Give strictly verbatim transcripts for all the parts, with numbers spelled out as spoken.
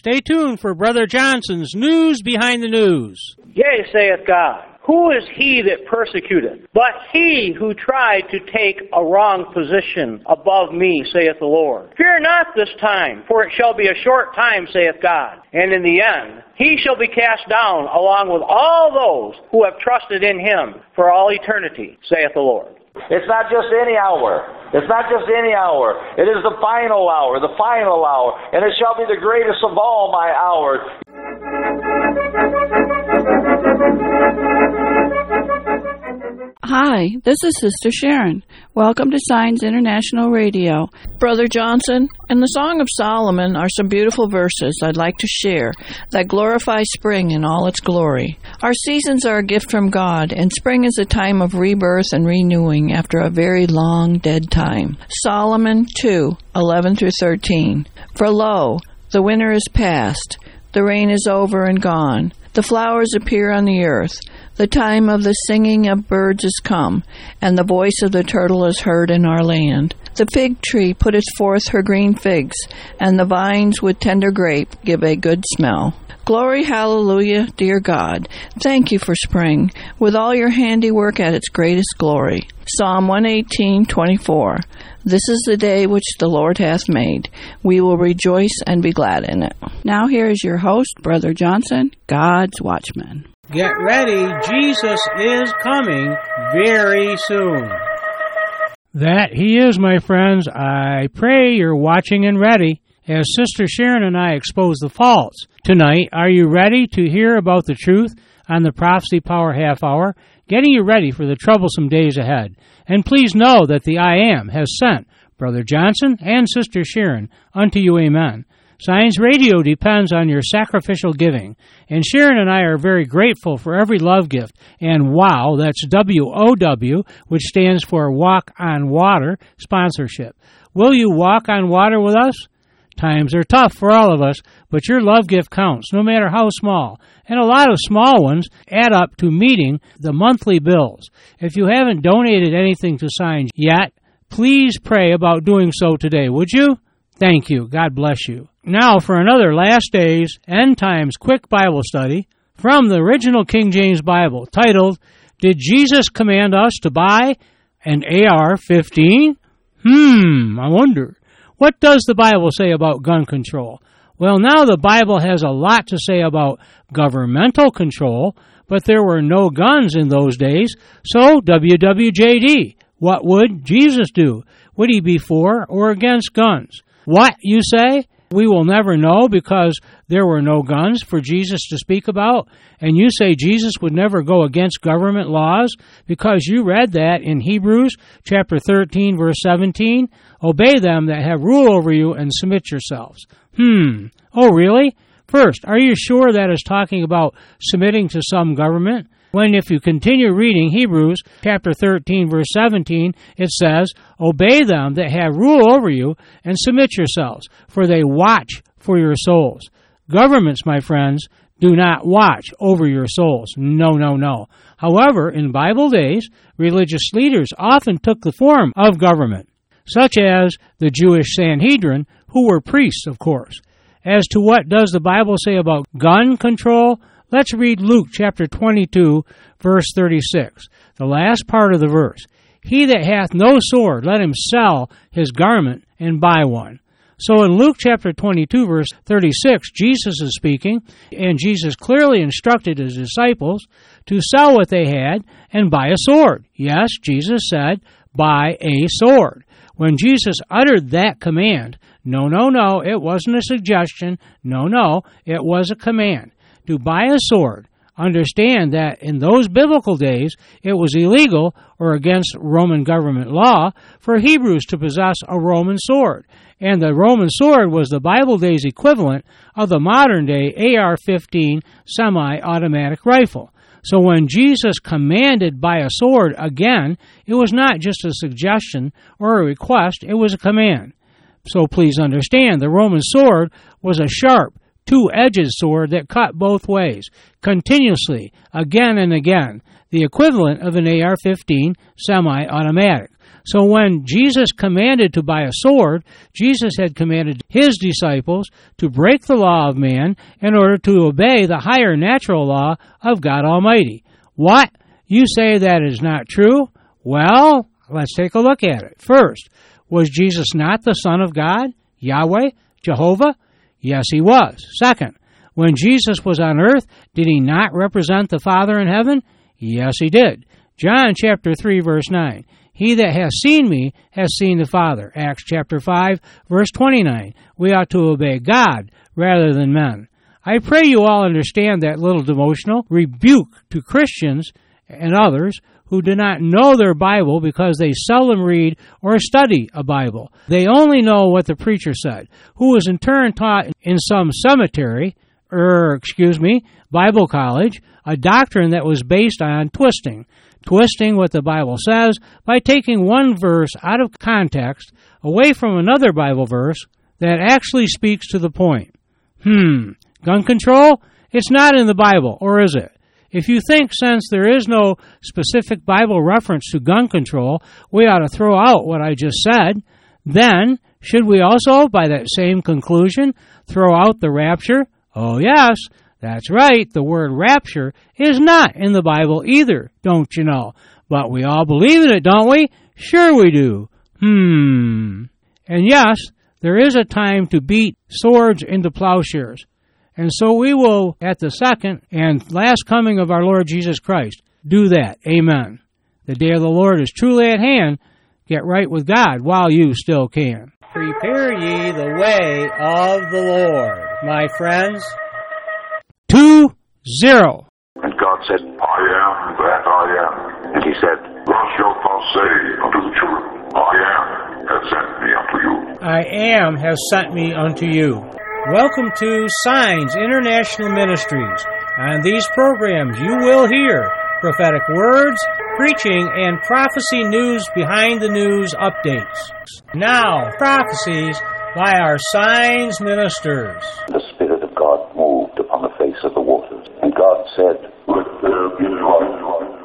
Stay tuned for Brother Johnson's News Behind the News. Yea, saith God, who is he that persecuteth? But he who tried to take a wrong position above me, saith the Lord. Fear not this time, for it shall be a short time, saith God. And in the end, he shall be cast down along with all those who have trusted in him for all eternity, saith the Lord. It's not just any hour. It's not just any hour. It is the final hour, the final hour. And it shall be the greatest of all my hours. Hi, this is Sister Sharon. Welcome to Signs International Radio. Brother Johnson, and the Song of Solomon are some beautiful verses I'd like to share that glorify spring in all its glory. Our seasons are a gift from God, and spring is a time of rebirth and renewing after a very long dead time. Solomon two, eleven through thirteen. For lo, the winter is past, the rain is over and gone, the flowers appear on the earth. The time of the singing of birds is come, and the voice of the turtle is heard in our land. The fig tree putteth forth her green figs, and the vines with tender grape give a good smell. Glory, hallelujah, dear God. Thank you for spring, with all your handiwork at its greatest glory. Psalm one eighteen, twenty-four. This is the day which the Lord hath made. We will rejoice and be glad in it. Now here is your host, Brother Johnson, God's Watchman. Get ready, Jesus is coming very soon. That he is, my friends. I pray you're watching and ready as Sister Sharon and I expose the faults. Tonight, are you ready to hear about the truth on the Prophecy Power Half Hour, getting you ready for the troublesome days ahead? And please know that the I Am has sent Brother Johnson and Sister Sharon unto you, amen. Signs Radio depends on your sacrificial giving, and Sharon and I are very grateful for every love gift. And WOW, that's W O W, which stands for Walk on Water, sponsorship. Will you walk on water with us? Times are tough for all of us, but your love gift counts, no matter how small. And a lot of small ones add up to meeting the monthly bills. If you haven't donated anything to Signs yet, please pray about doing so today, would you? Thank you. God bless you. Now for another Last Days, End Times quick Bible study from the original King James Bible, titled, Did Jesus Command Us to Buy an A R fifteen? Hmm, I wonder. What does the Bible say about gun control? Well, now the Bible has a lot to say about governmental control, but there were no guns in those days, so W W J D, what would Jesus do? Would he be for or against guns? What, you say? We will never know because there were no guns for Jesus to speak about, and you say Jesus would never go against government laws because you read that in Hebrews chapter thirteen, verse seventeen, obey them that have rule over you and submit yourselves. Hmm, oh really? First, are you sure that is talking about submitting to some government? When if you continue reading Hebrews chapter thirteen, verse seventeen, it says, obey them that have rule over you and submit yourselves, for they watch for your souls. Governments, my friends, do not watch over your souls. No, no, no. However, in Bible days, religious leaders often took the form of government, such as the Jewish Sanhedrin, who were priests, of course. As to what does the Bible say about gun control, let's read Luke chapter twenty-two, verse thirty-six, the last part of the verse. He that hath no sword, let him sell his garment and buy one. So in Luke chapter twenty-two, verse thirty-six, Jesus is speaking, and Jesus clearly instructed his disciples to sell what they had and buy a sword. Yes, Jesus said, buy a sword. When Jesus uttered that command, no, no, no, it wasn't a suggestion. No, no, it was a command. To buy a sword, understand that in those biblical days, it was illegal or against Roman government law for Hebrews to possess a Roman sword. And the Roman sword was the Bible days equivalent of the modern-day A R fifteen semi-automatic rifle. So when Jesus commanded buy a sword again, it was not just a suggestion or a request, it was a command. So please understand, the Roman sword was a sharp, two-edged sword that cut both ways, continuously, again and again, the equivalent of an A R fifteen semi-automatic. So when Jesus commanded to buy a sword, Jesus had commanded his disciples to break the law of man in order to obey the higher natural law of God Almighty. What? You say that is not true? Well, let's take a look at it. First, was Jesus not the Son of God, Yahweh, Jehovah? Yes, he was. Second, when Jesus was on earth, did he not represent the Father in heaven? Yes, he did. John chapter three, verse nine. He that has seen me has seen the Father. Acts chapter five, verse twenty-nine. We ought to obey God rather than men. I pray you all understand that little devotional rebuke to Christians and others who do not know their Bible because they seldom read or study a Bible. They only know what the preacher said, who was in turn taught in some cemetery, or, excuse me, Bible college, a doctrine that was based on twisting. Twisting what the Bible says by taking one verse out of context away from another Bible verse that actually speaks to the point. Hmm, gun control? It's not in the Bible, or is it? If you think since there is no specific Bible reference to gun control, we ought to throw out what I just said, then should we also, by that same conclusion, throw out the rapture? Oh yes, that's right, the word rapture is not in the Bible either, don't you know? But we all believe in it, don't we? Sure we do. Hmm. And yes, there is a time to beat swords into plowshares. And so we will, at the second and last coming of our Lord Jesus Christ, do that. Amen. The day of the Lord is truly at hand. Get right with God while you still can. Prepare ye the way of the Lord, my friends. Two, zero. And God said, I am that I am. And he said, Thus shalt thou say unto the children, I am has sent me unto you. I am has sent me unto you. Welcome to Signs International Ministries. On these programs you will hear prophetic words, preaching, and prophecy news behind the news updates. Now, prophecies by our Signs ministers. The Spirit of God moved upon the face of the waters, and God said, Let there be light.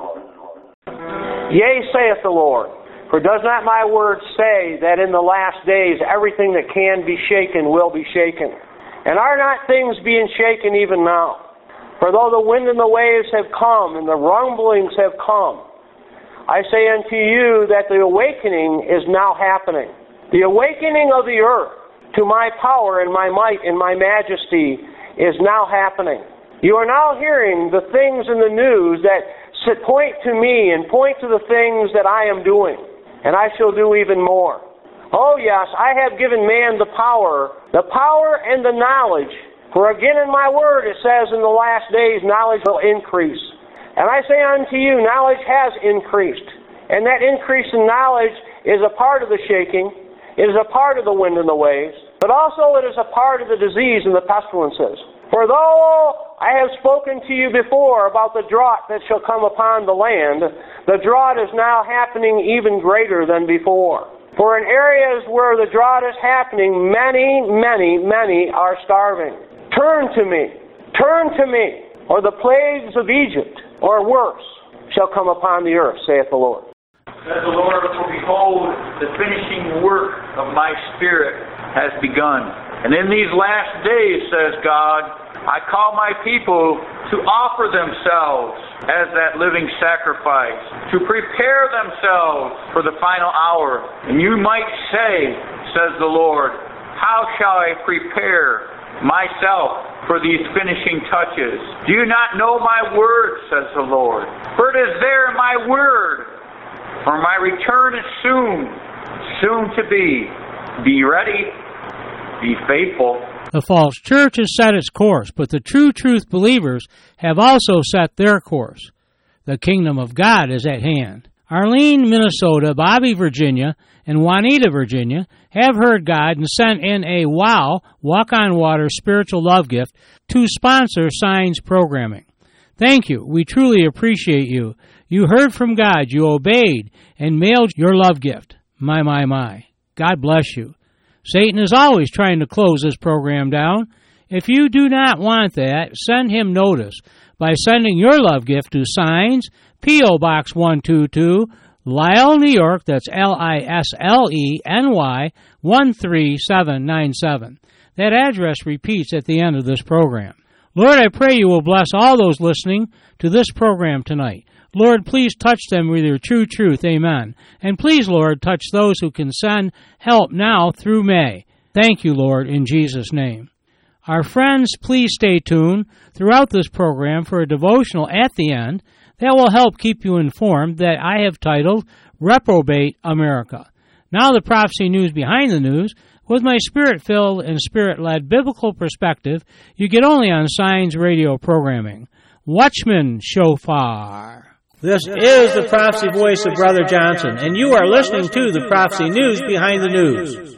Yea, saith the Lord, for does not my word say that in the last days everything that can be shaken will be shaken? And are not things being shaken even now? For though the wind and the waves have come, and the rumblings have come, I say unto you that the awakening is now happening. The awakening of the earth to my power and my might and my majesty is now happening. You are now hearing the things in the news that point to me and point to the things that I am doing. And I shall do even more. Oh yes, I have given man the power, the power and the knowledge. For again in my word it says in the last days knowledge will increase. And I say unto you, knowledge has increased. And that increase in knowledge is a part of the shaking, it is a part of the wind and the waves, but also it is a part of the disease and the pestilences. For though I have spoken to you before about the drought that shall come upon the land, the drought is now happening even greater than before. For in areas where the drought is happening, many, many, many are starving. Turn to me, turn to me, or the plagues of Egypt, or worse, shall come upon the earth, saith the Lord. Says the Lord, for behold, the finishing work of my Spirit has begun. And in these last days, says God, I call my people to offer themselves as that living sacrifice, to prepare themselves for the final hour. And you might say, says the Lord, how shall I prepare myself for these finishing touches? Do you not know my word, says the Lord? For it is there in my word, for my return is soon, soon to be. Be ready, be faithful. The false church has set its course, but the true truth believers have also set their course. The kingdom of God is at hand. Arlene, Minnesota, Bobby, Virginia, and Juanita, Virginia have heard God and sent in a WOW, Walk on Water spiritual love gift to sponsor Signs programming. Thank you. We truly appreciate you. You heard from God, you obeyed, and mailed your love gift. My, my, my. God bless you. Satan is always trying to close this program down. If you do not want that, send him notice by sending your love gift to Signs, P O. Box one two two, Lisle, New York, that's L I S L E N Y, one three seven nine seven. That address repeats at the end of this program. Lord, I pray you will bless all those listening to this program tonight. Lord, please touch them with your true truth. Amen. And please, Lord, touch those who can send help now through May. Thank you, Lord, in Jesus' name. Our friends, please stay tuned throughout this program for a devotional at the end that will help keep you informed that I have titled Reprobate America. Now the prophecy news behind the news, with my spirit-filled and spirit-led biblical perspective you get only on Signs Radio programming. Watchman Shofar. This is the prophecy voice of Brother Johnson, and you are listening to the prophecy news behind the news.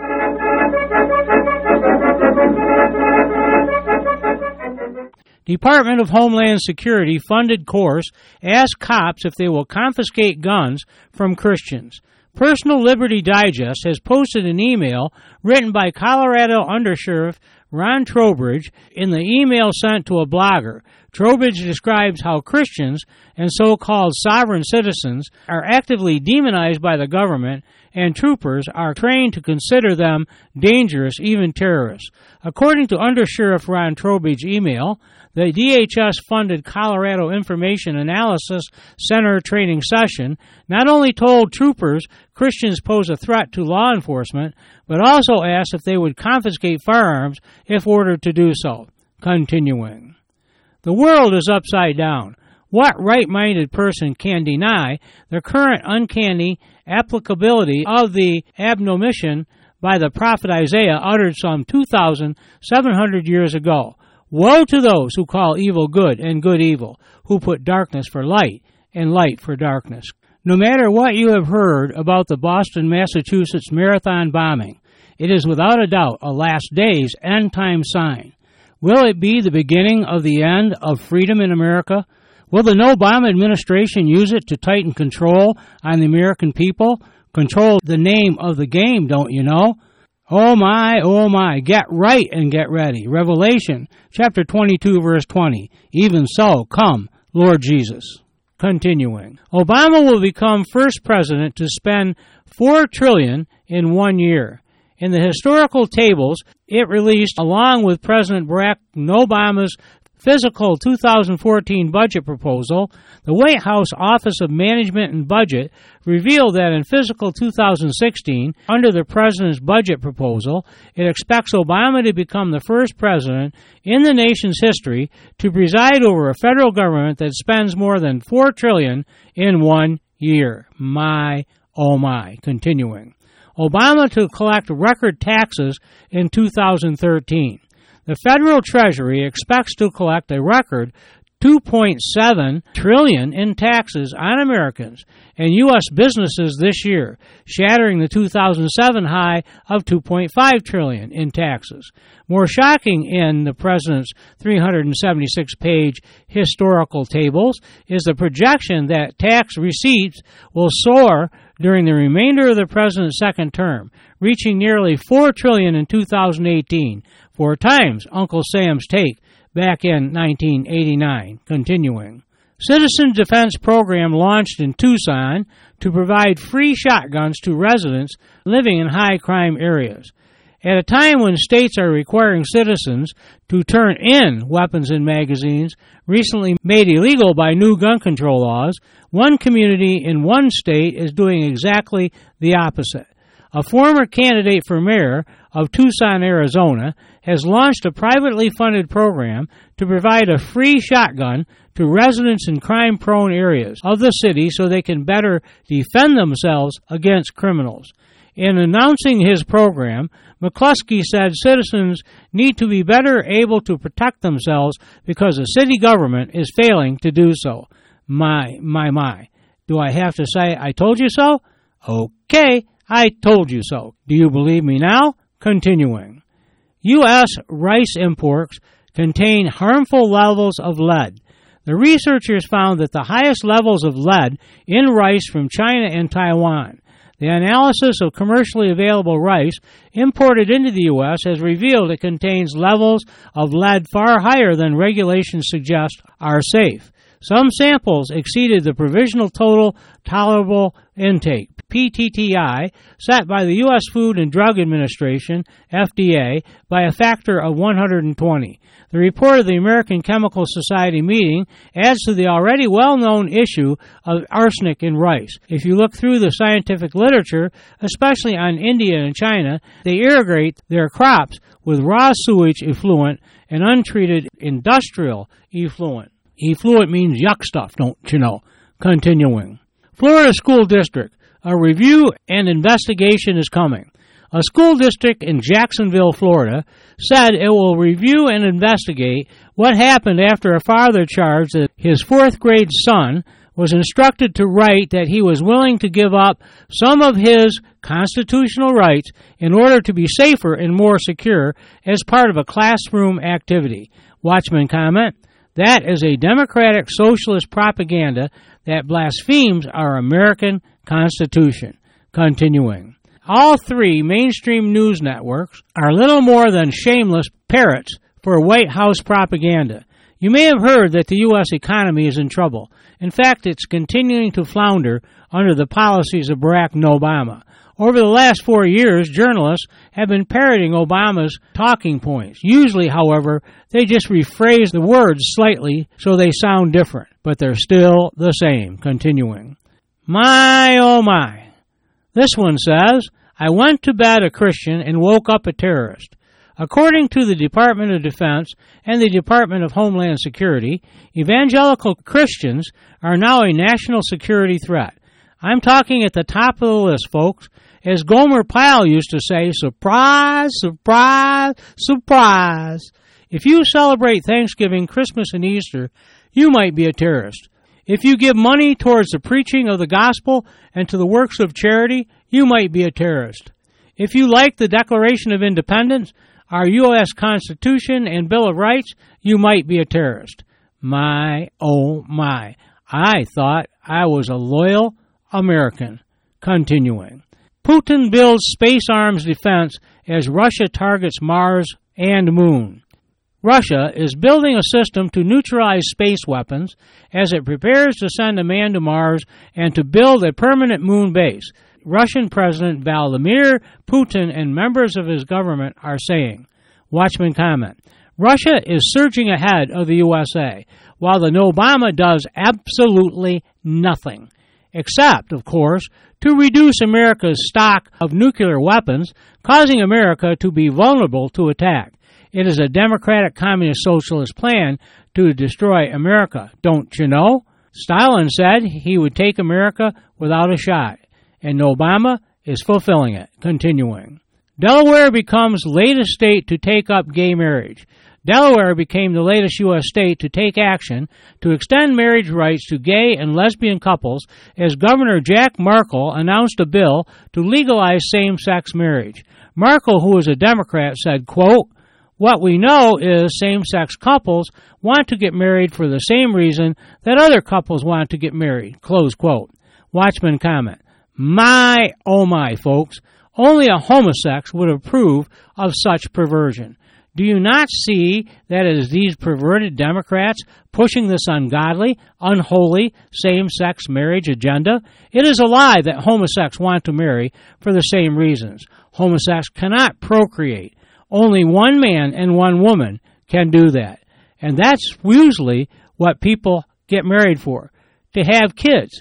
Department of Homeland Security funded course asks cops if they will confiscate guns from Christians. Personal Liberty Digest has posted an email written by Colorado Undersheriff Ron Trowbridge in the email sent to a blogger. Trowbridge describes how Christians and so-called sovereign citizens are actively demonized by the government, and troopers are trained to consider them dangerous, even terrorists. According to Undersheriff Ron Trowbridge's email, the D H S-funded Colorado Information Analysis Center training session not only told troopers Christians pose a threat to law enforcement, but also asked if they would confiscate firearms if ordered to do so. Continuing. The world is upside down. What right-minded person can deny the current uncanny applicability of the admonition by the prophet Isaiah uttered some two thousand seven hundred years ago? Woe to those who call evil good and good evil, who put darkness for light and light for darkness. No matter what you have heard about the Boston, Massachusetts marathon bombing, it is without a doubt a last days end-time sign. Will it be the beginning of the end of freedom in America? Will the no-bomb administration use it to tighten control on the American people? Control the name of the game, don't you know? Oh my, oh my, get right and get ready. Revelation chapter twenty-two, verse twenty. Even so, come, Lord Jesus. Continuing. Obama will become first president to spend four trillion dollars in one year. In the historical tables it released along with President Barack Obama's fiscal two thousand fourteen budget proposal, the White House Office of Management and Budget revealed that in fiscal two thousand sixteen, under the president's budget proposal, it expects Obama to become the first president in the nation's history to preside over a federal government that spends more than four trillion dollars in one year. My, oh my. Continuing. Obama to collect record taxes in two thousand thirteen. The Federal Treasury expects to collect a record two point seven trillion dollars in taxes on Americans and U S businesses this year, shattering the two thousand seven high of two point five trillion dollars in taxes. More shocking in the President's three hundred seventy-six page historical tables is the projection that tax receipts will soar during the remainder of the President's second term, reaching nearly four trillion dollars in two thousand eighteen, four times Uncle Sam's take back in nineteen eighty-nine. Continuing. Citizen Defense Program launched in Tucson to provide free shotguns to residents living in high-crime areas. At a time when states are requiring citizens to turn in weapons and magazines recently made illegal by new gun control laws, one community in one state is doing exactly the opposite. A former candidate for mayor of Tucson, Arizona, has launched a privately funded program to provide a free shotgun to residents in crime-prone areas of the city so they can better defend themselves against criminals. In announcing his program, McCluskey said citizens need to be better able to protect themselves because the city government is failing to do so. My, my, my. Do I have to say, I told you so? Okay, I told you so. Do you believe me now? Continuing. U S rice imports contain harmful levels of lead. The researchers found that the highest levels of lead in rice from China and Taiwan. The analysis of commercially available rice imported into the U S has revealed it contains levels of lead far higher than regulations suggest are safe. Some samples exceeded the provisional total tolerable intake, P T T I, set by the U S Food and Drug Administration, F D A, by a factor of one hundred twenty. The report of the American Chemical Society meeting adds to the already well-known issue of arsenic in rice. If you look through the scientific literature, especially on India and China, they irrigate their crops with raw sewage effluent and untreated industrial effluent. Effluent means yuck stuff, don't you know? Continuing. Florida School District. A review and investigation is coming. A school district in Jacksonville, Florida, said it will review and investigate what happened after a father charged that his fourth grade son was instructed to write that he was willing to give up some of his constitutional rights in order to be safer and more secure as part of a classroom activity. Watchman comment, that is a democratic socialist propaganda that blasphemes our American Constitution. Continuing. All three mainstream news networks are little more than shameless parrots for White House propaganda. You may have heard that the U S economy is in trouble. In fact, it's continuing to flounder under the policies of Barack Obama. Over the last four years, journalists have been parroting Obama's talking points. Usually, however, they just rephrase the words slightly so they sound different, but they're still the same. Continuing. My, oh my. This one says, I went to bed a Christian and woke up a terrorist. According to the Department of Defense and the Department of Homeland Security, evangelical Christians are now a national security threat. I'm talking at the top of the list, folks. As Gomer Pyle used to say, surprise, surprise, surprise. If you celebrate Thanksgiving, Christmas, and Easter, you might be a terrorist. If you give money towards the preaching of the gospel and to the works of charity, you might be a terrorist. If you like the Declaration of Independence, our U S Constitution and Bill of Rights, you might be a terrorist. My, oh my. I thought I was a loyal American. Continuing. Putin builds space arms defense as Russia targets Mars and Moon. Russia is building a system to neutralize space weapons as it prepares to send a man to Mars and to build a permanent moon base. Russian President Vladimir Putin and members of his government are saying. Watchman comment. Russia is surging ahead of the U S A, while the Obama does absolutely nothing, except, of course, to reduce America's stock of nuclear weapons, causing America to be vulnerable to attack. It is a democratic communist socialist plan to destroy America, don't you know? Stalin said he would take America without a shot, and Obama is fulfilling it. Continuing. Delaware becomes latest state to take up gay marriage. Delaware became the latest U S state to take action to extend marriage rights to gay and lesbian couples as Governor Jack Markle announced a bill to legalize same-sex marriage. Markle, who is a Democrat, said, quote, what we know is same-sex couples want to get married for the same reason that other couples want to get married, close quote. Watchman comment. My, oh my, folks, only a homosex would approve of such perversion. Do you not see that it is these perverted Democrats pushing this ungodly, unholy, same-sex marriage agenda? It is a lie that homosexuals want to marry for the same reasons. Homosexuals cannot procreate. Only one man and one woman can do that. And that's usually what people get married for, to have kids.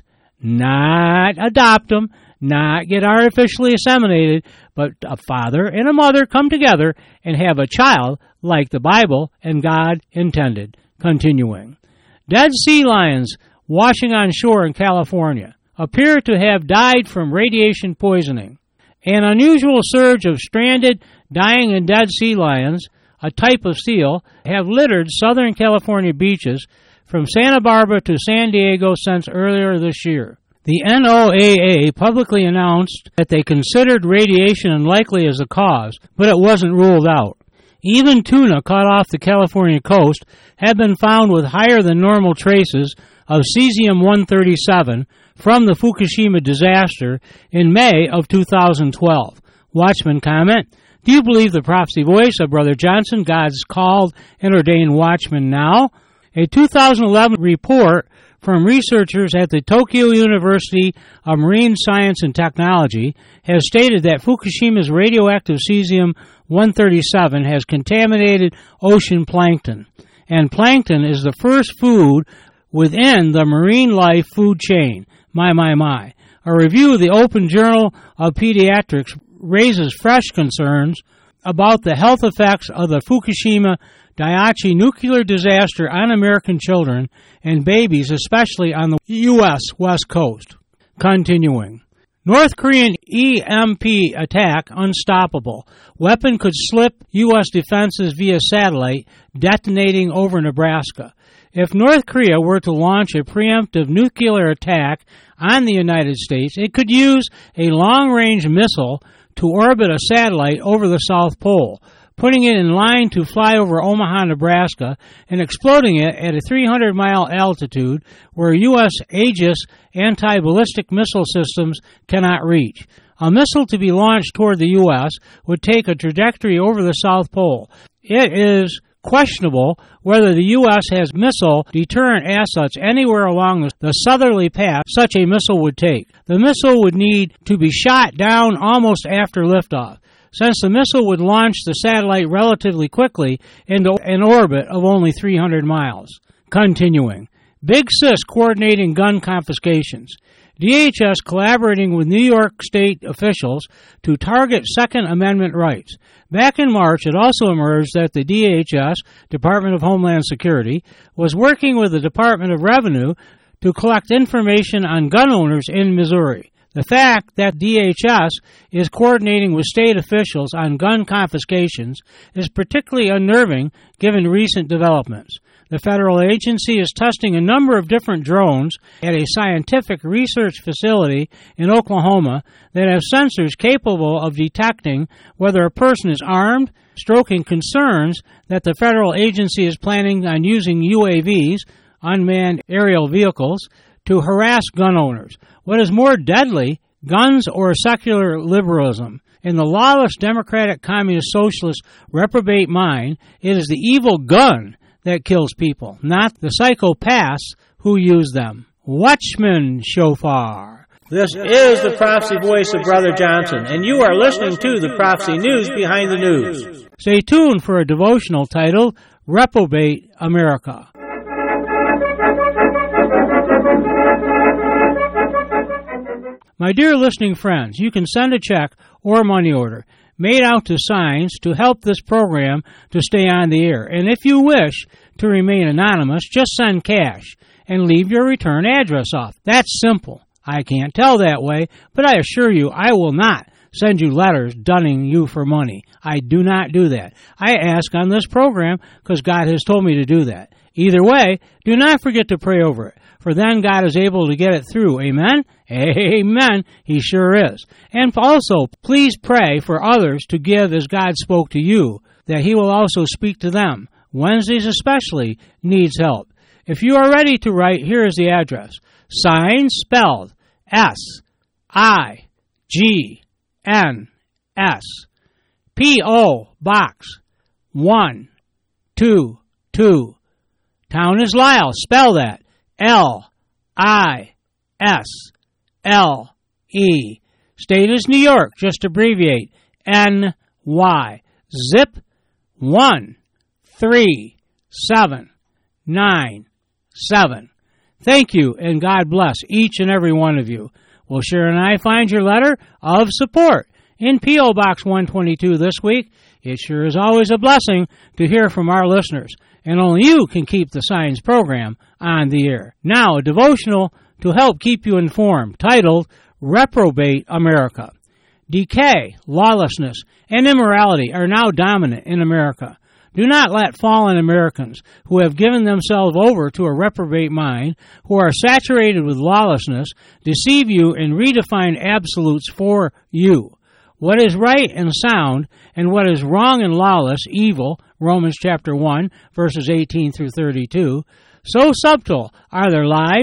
Not adopt them, not get artificially inseminated, but a father and a mother come together and have a child like the Bible and God intended. Continuing. Dead sea lions washing on shore in California appear to have died from radiation poisoning. An unusual surge of stranded, dying and dead sea lions, a type of seal, have littered Southern California beaches from Santa Barbara to San Diego since earlier this year. The N O A A publicly announced that they considered radiation unlikely as a cause, but it wasn't ruled out. Even tuna caught off the California coast have been found with higher than normal traces of cesium one thirty-seven from the Fukushima disaster in May of two thousand twelve. Watchman comment, do you believe the prophecy voice of Brother Johnson, God's called and ordained watchman now? A two thousand eleven report from researchers at the Tokyo University of Marine Science and Technology has stated that Fukushima's radioactive cesium one thirty-seven has contaminated ocean plankton, and plankton is the first food within the marine life food chain. My, my, my. A review of the Open Journal of Pediatrics raises fresh concerns about the health effects of the Fukushima Daiichi nuclear disaster on American children and babies, especially on the U S West Coast. Continuing. North Korean E M P attack unstoppable. Weapon could slip U S defenses via satellite, detonating over Nebraska. If North Korea were to launch a preemptive nuclear attack on the United States, it could use a long-range missile to orbit a satellite over the South Pole, putting it in line to fly over Omaha, Nebraska, and exploding it at a three hundred mile altitude where U S Aegis anti-ballistic missile systems cannot reach. A missile to be launched toward the U S would take a trajectory over the South Pole. It is questionable whether the U S has missile deterrent assets anywhere along the southerly path such a missile would take. The missile would need to be shot down almost after liftoff, since the missile would launch the satellite relatively quickly into an orbit of only three hundred miles. Continuing. Big Sis coordinating gun confiscations. D H S collaborating with New York State officials to target Second Amendment rights. Back in March, it also emerged that the D H S, Department of Homeland Security, was working with the Department of Revenue to collect information on gun owners in Missouri. The fact that D H S is coordinating with state officials on gun confiscations is particularly unnerving given recent developments. The federal agency is testing a number of different drones at a scientific research facility in Oklahoma that have sensors capable of detecting whether a person is armed, stoking concerns that the federal agency is planning on using U A Vs, unmanned aerial vehicles, to harass gun owners. What is more deadly, guns or secular liberalism? In the lawless democratic communist socialist reprobate mind, it is the evil gun that kills people, not the psychopaths who use them. Watchman Shofar. This is the prophecy voice of Brother Johnson, and you are listening to the Prophecy News Behind the News. Stay tuned for a devotional titled Reprobate America. My dear listening friends, you can send a check or money order made out to Signs to help this program to stay on the air. And if you wish to remain anonymous, just send cash and leave your return address off. That's simple. I can't tell that way, but I assure you I will not send you letters dunning you for money. I do not do that. I ask on this program because God has told me to do that. Either way, do not forget to pray over it, for then God is able to get it through. Amen? Amen. He sure is. And also, please pray for others to give as God spoke to you, that He will also speak to them. Wednesdays especially needs help. If you are ready to write, here is the address. Signs spelled S I G N S. P O. Box one two two. Town is Lisle. Spell that. L I S L E. State is New York. Just abbreviate. N Y. Zip one three seven nine seven. Thank you, and God bless each and every one of you. Will Sharon and I find your letter of support in P O. Box one twenty-two this week? It sure is always a blessing to hear from our listeners, and only you can keep the Signs program on the air. Now, a devotional to help keep you informed, titled Reprobate America. Decay, lawlessness, and immorality are now dominant in America. Do not let fallen Americans who have given themselves over to a reprobate mind, who are saturated with lawlessness, deceive you and redefine absolutes for you. What is right and sound, and what is wrong and lawless, evil, Romans chapter one, verses eighteen through thirty-two, so subtle are their lies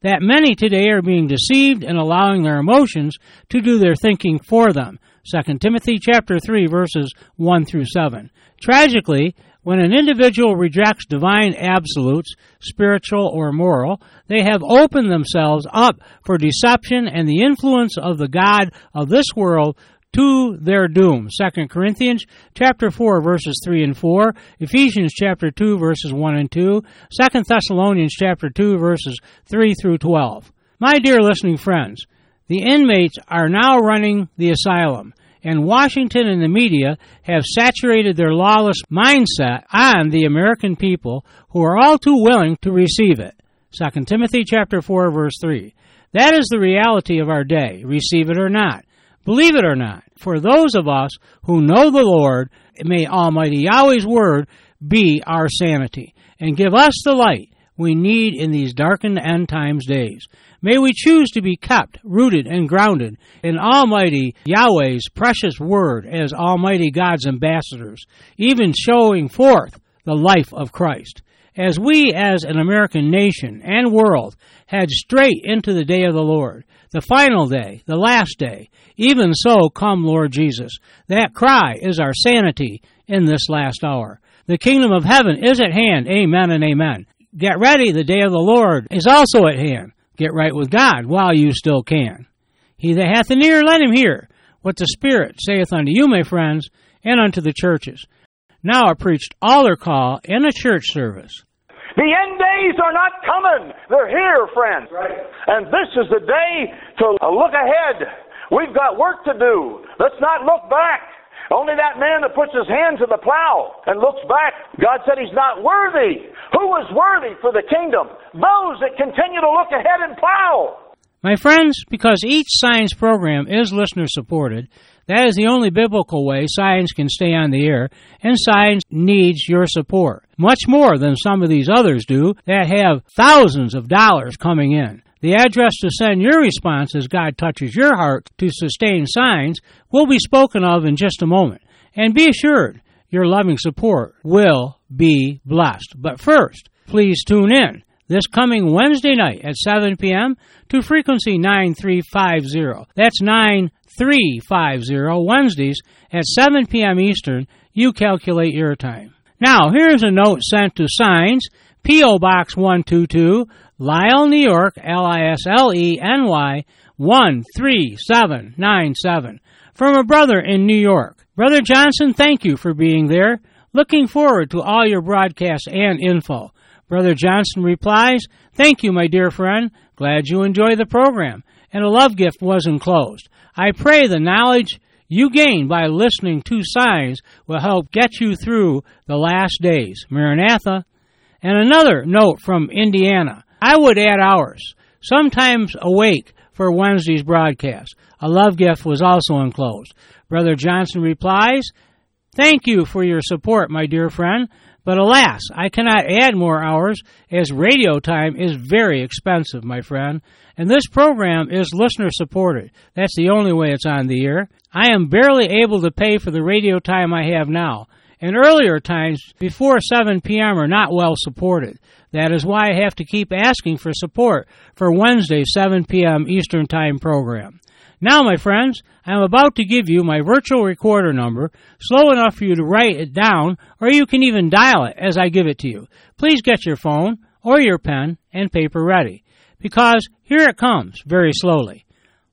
that many today are being deceived and allowing their emotions to do their thinking for them. Second Timothy chapter three, verses one through seven. Tragically, when an individual rejects divine absolutes, spiritual or moral, they have opened themselves up for deception and the influence of the god of this world to their doom. Second Corinthians chapter four, verses three and four, Ephesians chapter two, verses one and two, Second Thessalonians chapter two, verses three through twelve. My dear listening friends, the inmates are now running the asylum, and Washington and the media have saturated their lawless mindset on the American people, who are all too willing to receive it. Second Timothy chapter four, verse three. That is the reality of our day, receive it or not. Believe it or not, for those of us who know the Lord, may Almighty Yahweh's word be our sanity, and give us the light we need in these darkened end times days. May we choose to be kept, rooted, and grounded in Almighty Yahweh's precious word as Almighty God's ambassadors, even showing forth the life of Christ. As we as an American nation and world head straight into the day of the Lord, the final day, the last day, even so come Lord Jesus. That cry is our sanity in this last hour. The kingdom of heaven is at hand. Amen and amen. Get ready, the day of the Lord is also at hand. Get right with God while you still can. He that hath an ear, let him hear what the Spirit saith unto you, my friends, and unto the churches. Now I preached altar call in a church service. The end days are not coming. They're here, friends. Right. And this is the day to look ahead. We've got work to do. Let's not look back. Only that man that puts his hand to the plow and looks back, God said he's not worthy. Who is worthy for the kingdom? Those that continue to look ahead and plow. My friends, because each Signs program is listener-supported, that is the only biblical way Signs can stay on the air, and Signs needs your support, much more than some of these others do that have thousands of dollars coming in. The address to send your response as God touches your heart to sustain Signs will be spoken of in just a moment. And be assured, your loving support will be blessed. But first, please tune in this coming Wednesday night at seven p.m. to frequency nine three five zero. That's nine three five zero, Wednesdays at seven p.m. Eastern. You calculate your time. Now, here's a note sent to Signs, P O. Box one two two, Lisle, New York, L I S L E N Y, one three seven nine seven, from a brother in New York. Brother Johnson, thank you for being there. Looking forward to all your broadcasts and info. Brother Johnson replies, thank you, my dear friend. Glad you enjoy the program. And a love gift was enclosed. I pray the knowledge you gain by listening to Signs will help get you through the last days. Maranatha. And another note from Indiana. I would add hours, sometimes awake for Wednesday's broadcast. A love gift was also enclosed. Brother Johnson replies, thank you for your support, my dear friend, but alas, I cannot add more hours as radio time is very expensive, my friend, and this program is listener-supported. That's the only way it's on the air. I am barely able to pay for the radio time I have now, and earlier times before seven p.m. are not well supported. That is why I have to keep asking for support for Wednesday's seven p.m. Eastern Time program. Now, my friends, I am about to give you my virtual recorder number, slow enough for you to write it down, or you can even dial it as I give it to you. Please get your phone or your pen and paper ready, because here it comes very slowly.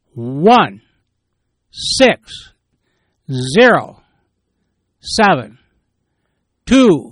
One, six, zero, seven, two,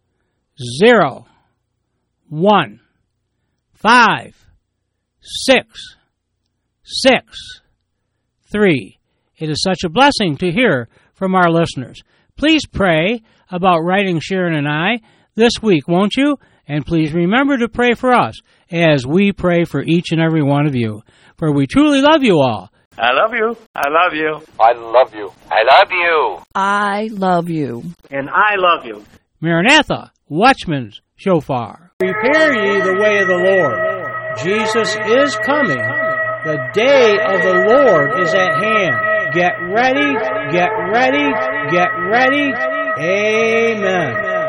zero, one, five, six, six, three. It is such a blessing to hear from our listeners. Please pray about writing Sharon and I this week, won't you? And please remember to pray for us as we pray for each and every one of you. For we truly love you all. I love you. I love you. I love you. I love you. I love you. And I love you. Maranatha, Watchman's Shofar. Prepare ye the way of the Lord. Jesus is coming. The day of the Lord is at hand. Get ready, get ready, get ready. Amen.